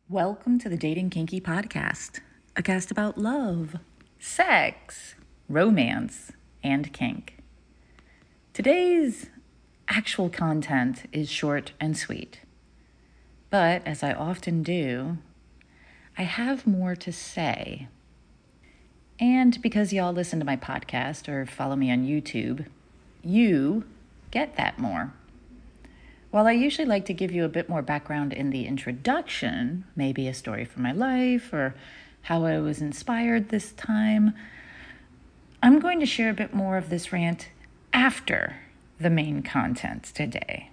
Welcome to the Dating Kinky Podcast, a cast about love, sex, romance, and kink. Today's actual content is short and sweet, but as I often do, I have more to say. And because y'all listen to my podcast or follow me on YouTube, you get that more. While I usually like to give you a bit more background in the introduction, maybe a story from my life or how I was inspired this time, I'm going to share a bit more of this rant after the main content today.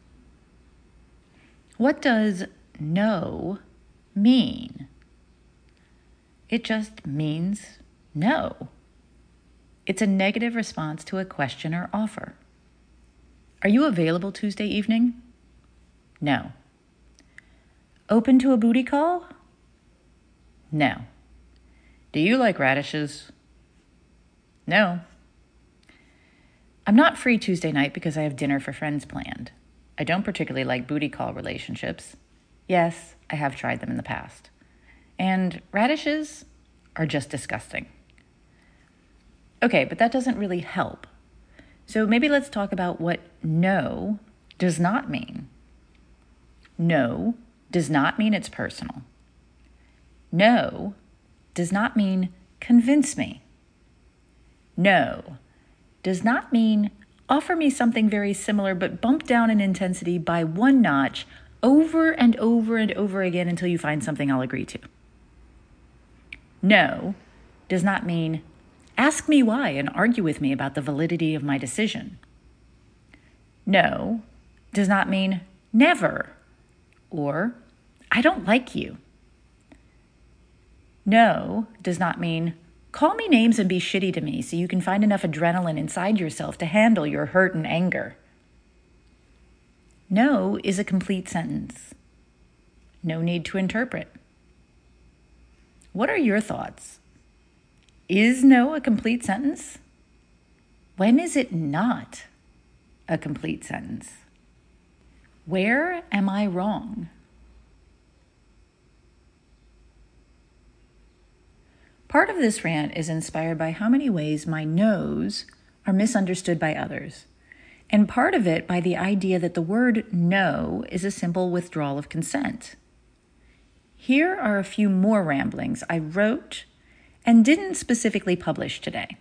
What does no mean? It just means no. It's a negative response to a question or offer. Are you available Tuesday evening? No. Open to a booty call? No. Do you like radishes? No. I'm not free Tuesday night because I have dinner for friends planned. I don't particularly like booty call relationships. Yes, I have tried them in the past. And radishes are just disgusting. Okay, but that doesn't really help. So maybe let's talk about what no does not mean. No does not mean it's personal. No does not mean convince me. No does not mean offer me something very similar but bump down in intensity by one notch over and over and over again until you find something I'll agree to. No does not mean ask me why and argue with me about the validity of my decision. No does not mean never or I don't like you. No does not mean call me names and be shitty to me so you can find enough adrenaline inside yourself to handle your hurt and anger. No is a complete sentence. No need to interpret. What are your thoughts? Is no a complete sentence? When is it not a complete sentence? Where am I wrong? Part of this rant is inspired by how many ways my no's are misunderstood by others, and part of it by the idea that the word no is a simple withdrawal of consent. Here are a few more ramblings I wrote and didn't specifically publish today.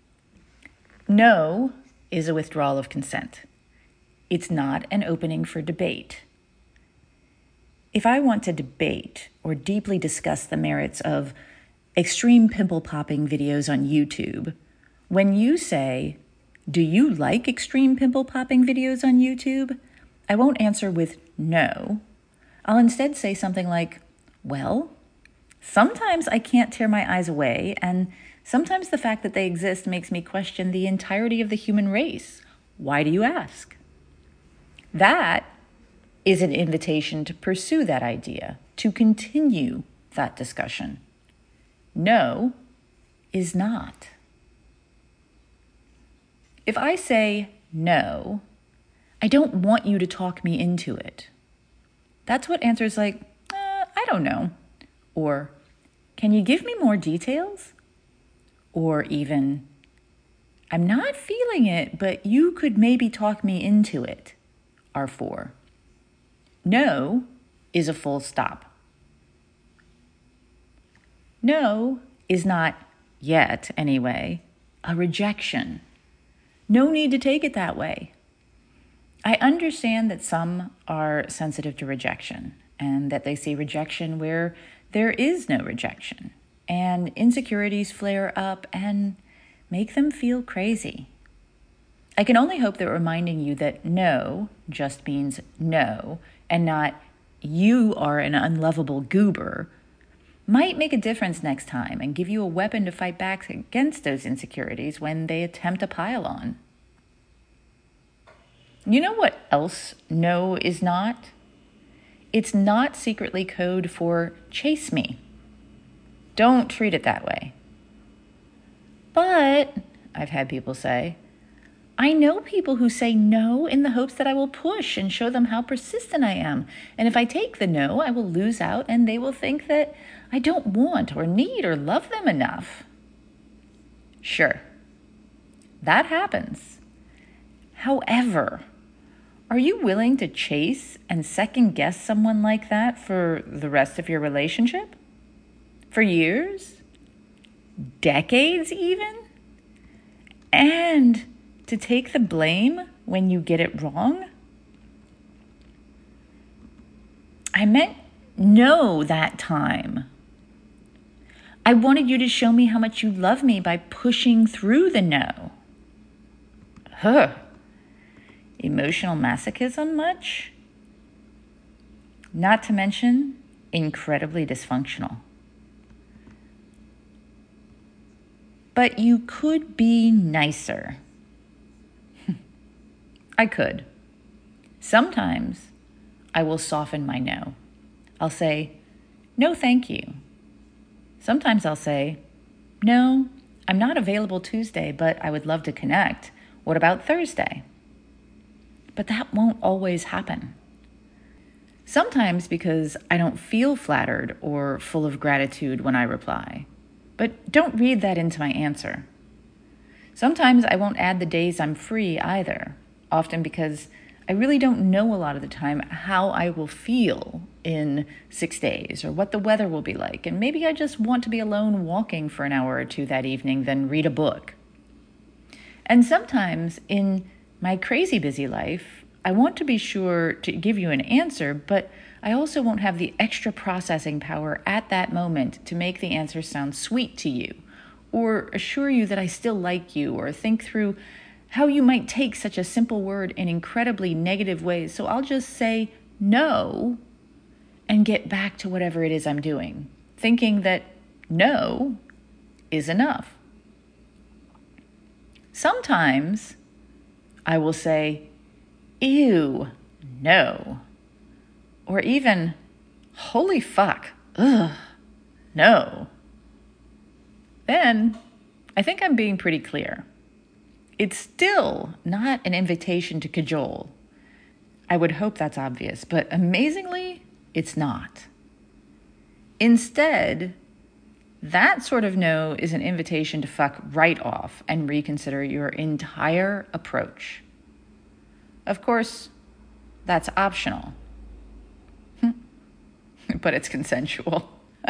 No is a withdrawal of consent. It's not an opening for debate. If I want to debate or deeply discuss the merits of extreme pimple popping videos on YouTube, when you say, do you like extreme pimple popping videos on YouTube? I won't answer with no. I'll instead say something like, well, sometimes I can't tear my eyes away, and sometimes the fact that they exist makes me question the entirety of the human race. Why do you ask? That is an invitation to pursue that idea, to continue that discussion. No is not. If I say no, I don't want you to talk me into it. That's what answers like, I don't know. Or, can you give me more details? Or even, I'm not feeling it, but you could maybe talk me into it, are for. No is a full stop. No is not, yet anyway, a rejection. No need to take it that way. I understand that some are sensitive to rejection and that they see rejection where there is no rejection, and insecurities flare up and make them feel crazy. I can only hope that reminding you that no just means no and not you are an unlovable goober might make a difference next time and give you a weapon to fight back against those insecurities when they attempt to pile on. You know what else no is not? It's not secretly code for chase me. Don't treat it that way. But, I've had people say, I know people who say no in the hopes that I will push and show them how persistent I am. And if I take the no, I will lose out and they will think that I don't want or need or love them enough. Sure, that happens. However, are you willing to chase and second guess someone like that for the rest of your relationship? For years? Decades even? And to take the blame when you get it wrong? I meant no that time. I wanted you to show me how much you love me by pushing through the no. Emotional masochism much? Not to mention incredibly dysfunctional. But you could be nicer. I could. Sometimes I will soften my no. I'll say, no, thank you. Sometimes I'll say, no, I'm not available Tuesday, but I would love to connect. What about Thursday? But that won't always happen. Sometimes because I don't feel flattered or full of gratitude when I reply. But don't read that into my answer. Sometimes I won't add the days I'm free either, often because I really don't know a lot of the time how I will feel in 6 days or what the weather will be like. And maybe I just want to be alone walking for an hour or two that evening, then read a book. And sometimes in my crazy busy life, I want to be sure to give you an answer, but I also won't have the extra processing power at that moment to make the answer sound sweet to you, or assure you that I still like you, or think through how you might take such a simple word in incredibly negative ways. So I'll just say no and get back to whatever it is I'm doing, thinking that no is enough. Sometimes I will say, ew, no. Or even, holy fuck, ugh, no. Then I think I'm being pretty clear. It's still not an invitation to cajole. I would hope that's obvious, but amazingly, it's not. Instead, that sort of no is an invitation to fuck right off and reconsider your entire approach. Of course, that's optional. But it's consensual.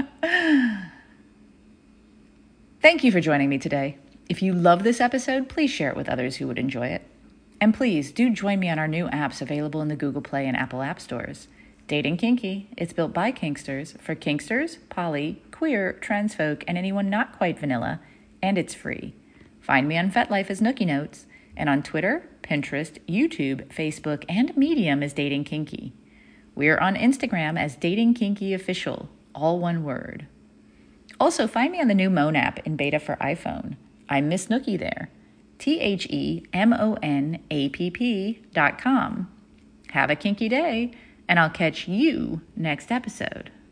Thank you for joining me today. If you love this episode, please share it with others who would enjoy it. And please do join me on our new apps available in the Google Play and Apple App Stores. Dating Kinky, it's built by Kinksters for Kinksters, poly, queer, trans folk, and anyone not quite vanilla, and it's free. Find me on FetLife as Nookie Notes, and on Twitter, Pinterest, YouTube, Facebook, and Medium as Dating Kinky. We're on Instagram as Dating Kinky Official, all one word. Also, find me on the new Moan app in beta for iPhone. I'm Miss Nookie there. TheMonapp.com. Have a kinky day, and I'll catch you next episode.